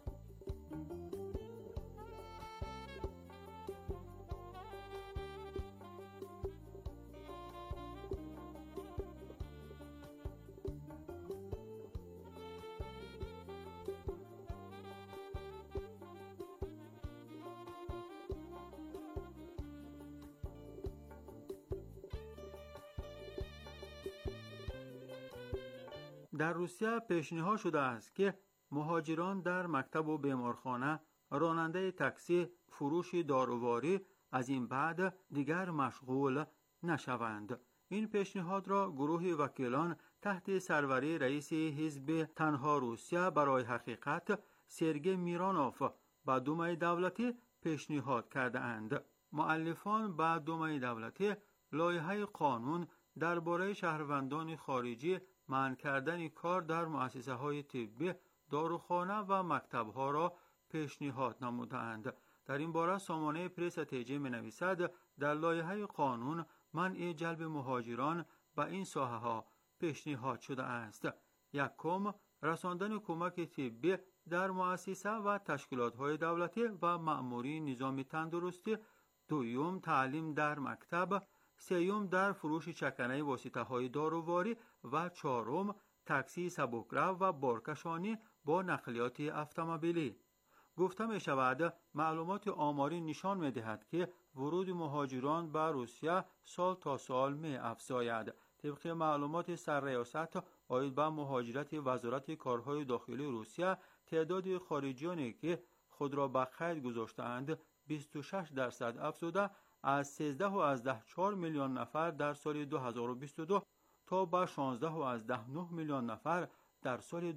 در روسیه پیشنهاد شده است که مهاجران در مکتب و بیمارخانه، راننده تاکسی، فروش داروواری از این بعد دیگر مشغول نشوند. این پیشنهاد را گروه وکیلان تحت سروری رئیس حزب تنها روسیه برای حقیقت سرگئی میرانوف به دومای دولتی پیشنهاد کرده اند. مؤلفان به دومای دولتی لایحه قانون درباره شهروندان خارجی منع کردن کار در مؤسسه‌های طبی، داروخانه و مکتب‌ها را پیشنهاد نمودند. در این باره سامانه پرس تیجی می‌نویسد در لایحه قانون منع جلب مهاجران به این ساحه‌ها پیشنهاد شده است. یکم، رساندن کمک طبی در مؤسسه و تشکیلات‌های دولتی و مأموری نظام تندرستی. دوم، تعلیم در مکتب. سوم، در فروش چکنه واسطه‌های داروواری. و چهارم، تاکسی سبکرو و بارکشانی با نقلیات اتومبیلی. گفته می شود معلومات آماری نشان می دهد که ورود مهاجران به روسیه سال تا سال می افزاید. طبق معلومات سرریاست عاید به مهاجرت وزارت کارهای داخلی روسیه، تعداد خارجیانی که خود را به قید گذاشتند 26% افزوده از 13.4 میلیون نفر در سال 2022 تا به 16.9 میلیون نفر در سال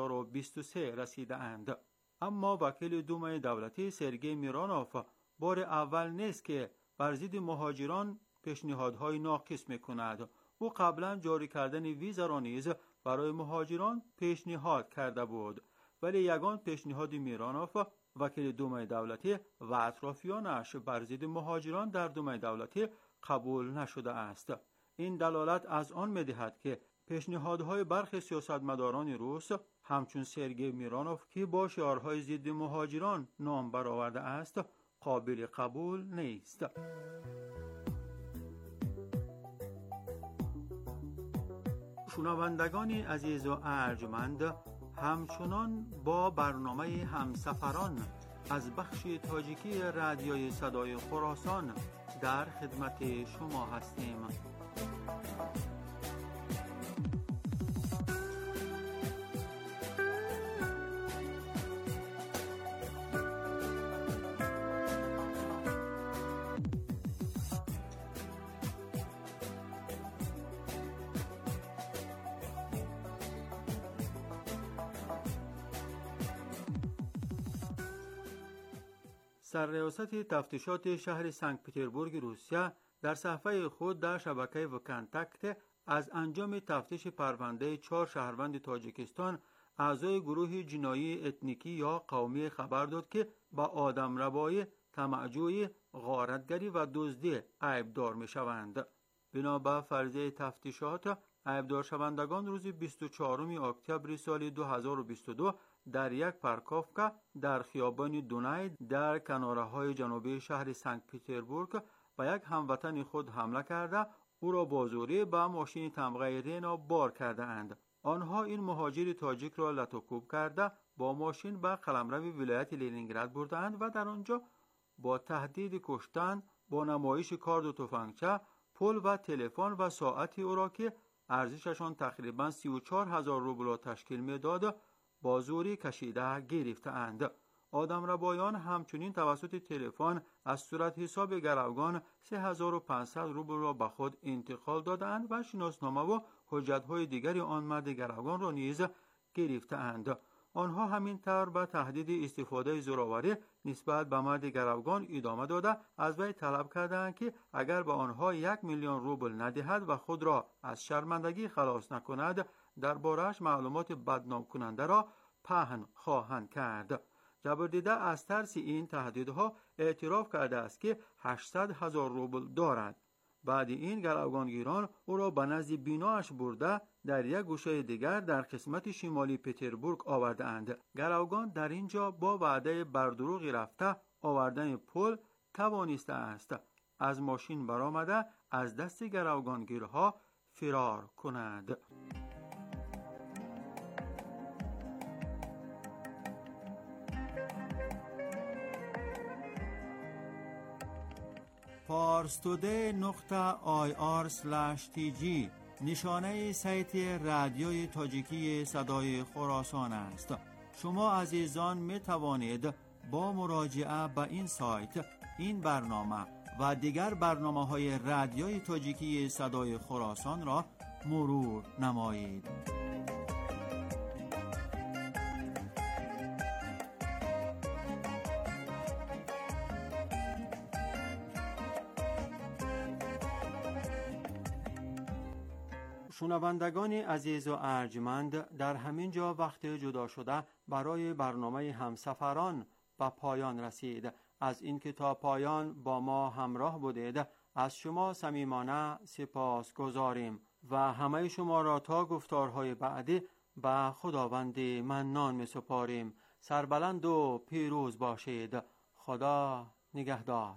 2023 رسیده اند. اما وکیل دومای دولتی سرگئی میرانوف بار اول نیست که بر ضد مهاجران پیشنهادهای ناقص میکند. او قبلا جاری کردن ویزا را نیز برای مهاجران پیشنهاد کرده بود، ولی یگان پیشنهاد میرانوف وکیل دومای دولتی و اطرافیانش بر ضد مهاجران در دومای دولتی قبول نشده است. این دلالت از آن می‌دهد که پیشنهادهای برخی سیاستمداران روس همچون سرگئی میرانوف که با شعارهای ضد مهاجران نام برآورده است قابل قبول نیست. شنوندگان عزیز و ارجمند، همچنان با برنامه همسفران از بخش تاجیکی رادیوی صدای خراسان در خدمت شما هستیم. سرریاست تفتیشات شهر سنت پترزبورگ روسیه در صفحه خود در شبکه وکنتکت از انجام تفتیش پرونده 4 شهروند تاجیکستان اعضای گروه جنایی اتنیکی یا قومی خبر داد که با آدمربایی، طمعجویی، غارتگری و دزدی عیبدار می‌شوند. بنا به فرضیه تفتیشات، عیبدار شوندگان روز 24 اکتبر سال 2022 در یک پارکوفکا در خیابان دونای در کناره‌های جنوبی شهر سنت پترزبورگ به یک هموطن خود حمله کرده او را با زوری به ماشین تمغه رینا بار کرده اند. آنها این مهاجر تاجیک را لطوکوب کرده با ماشین به قلمرو ولایت لنینگراد بردند و در آنجا با تهدید کشتن با نمایش کارد و تفنگچه، پول و تلفن و ساعتی او را که ارزششان تقریباً 34,000 روبل تشکیل می‌داد با زوری کشیده گرفتند. آدمربایان همچنین توسط تلفن از صورت حساب گروگان 3500 روبل را به خود انتقال دادند و شناسنامه و حجت‌های دیگری آن مرد گروگان را نیز گرفتند. آنها همین طور به تهدید استفاده زورآوری نسبت به مرد گروگان ادامه داده از وی طلب کردند که اگر به آنها 1 میلیون روبل ندهد و خود را از شرمندگی خلاص نکند درباره‌اش معلومات بدنام کننده را پهن خواهند کرد. جبردیده از ترس این تهدیدها اعتراف کرده است که 800,000 روبل دارد. بعد این گروگانگیران او را به نزد بینایش برده در یک گوشه دیگر در قسمت شمالی پترزبورگ آورده اند. گروگان در اینجا با وعده بردروغی رفته آوردن پول توانسته است از ماشین برآمده از دست گروگانگیرها فرار کند. parstoday.ir/tg نشانه سایت رادیوی تاجیکی صدای خراسان است. شما عزیزان می توانید با مراجعه به این سایت این برنامه و دیگر برنامه‌های رادیوی تاجیکی صدای خراسان را مرور نمایید. شنوندگان عزیز و ارجمند، در همین جا وقت جدا شده برای برنامه همسفران به پایان رسید. از اینکه تا پایان با ما همراه بودید از شما صمیمانه سپاس گذاریم و همه شما را تا گفتارهای بعدی به خداوند منان می سپاریم. سربلند و پیروز باشید. خدا نگهدار.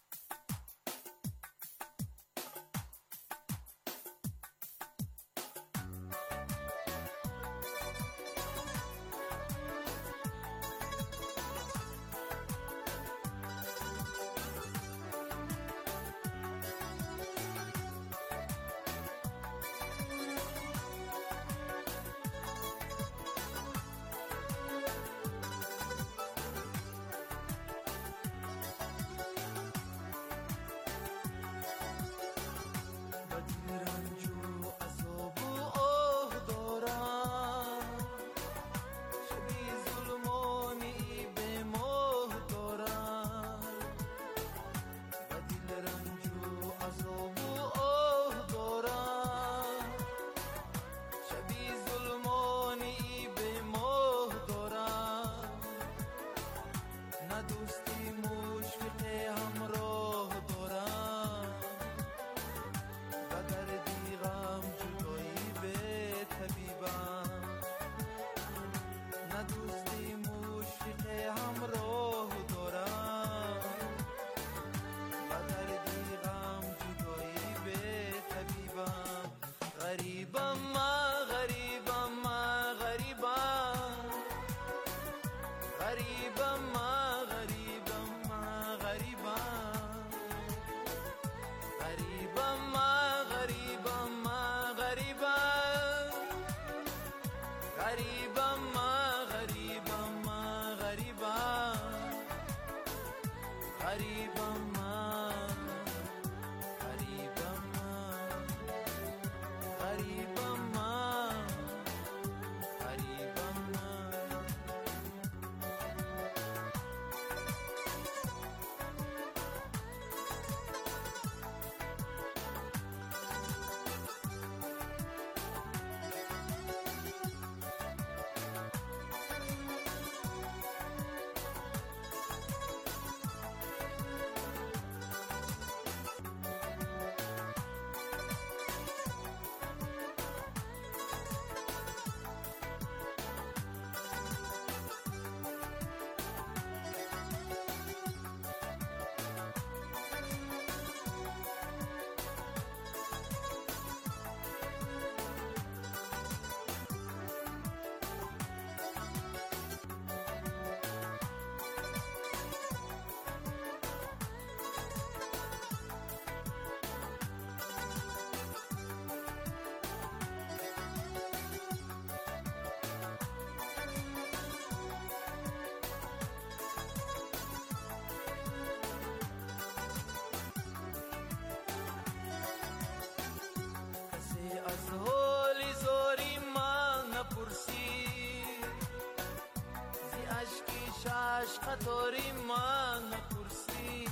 قطاری من نپرسی،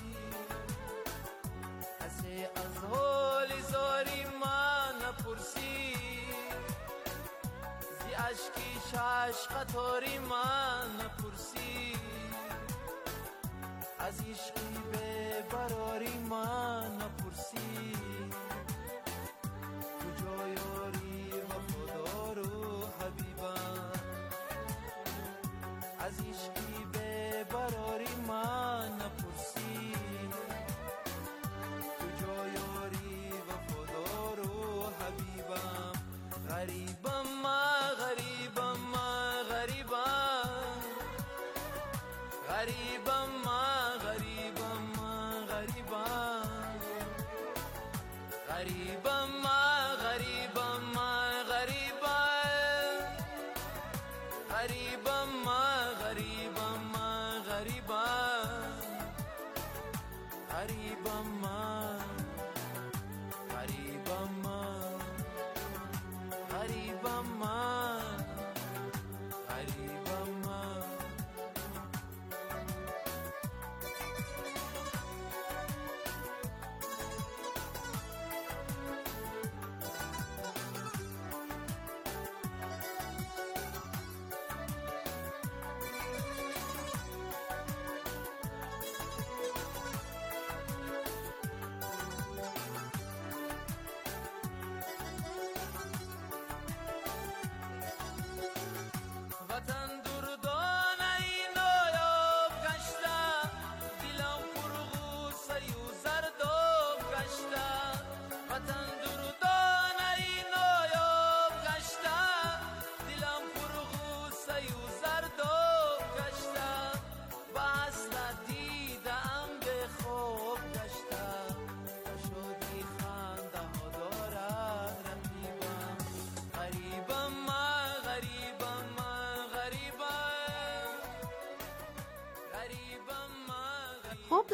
کسی از حال زاری من نپرسی، زی عشقی شش قطاری من نپرسی، از عشقی به براری من نپرسی، کجا یاری وفادار و حبیبم، از عشقی به براری من نپرسی، کجا یاری وفادار و حبیبم، غریبم من غریبم من غریبم، غریبم من غریبم من غریبم، غریبم من غریبم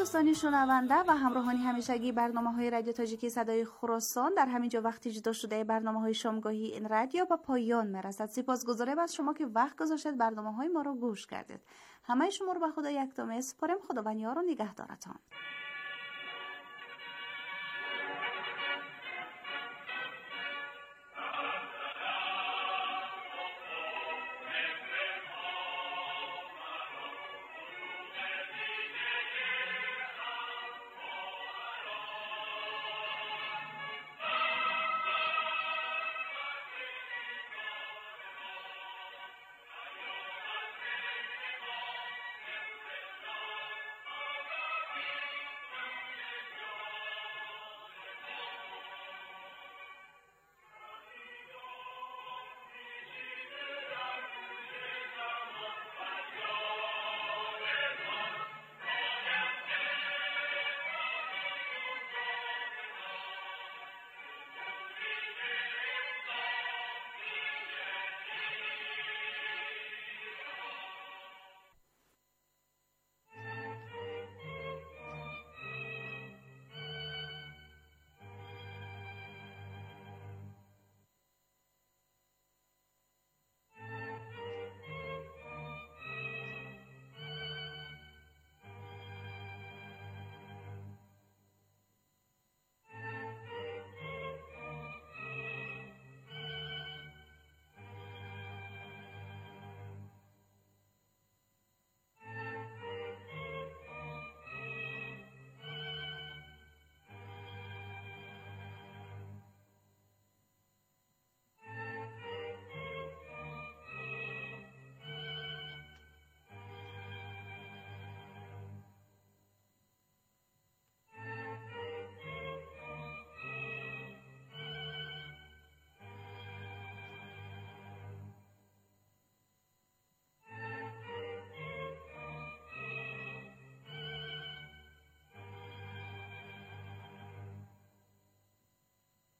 دوستان شنونده و همراهان همیشگی برنامه‌های رادیو تاجیکی صدای خراسان، در همینجا وقت جدا شده برنامه‌های شامگاهی این رادیو به پایان میرسد. سپاسگزارم از شما که وقت گذاشتید برنامه‌های ما رو گوش کردید. همه شما رو به خدا یکتا می‌سپارم. خداوند یار و نگهدارتان.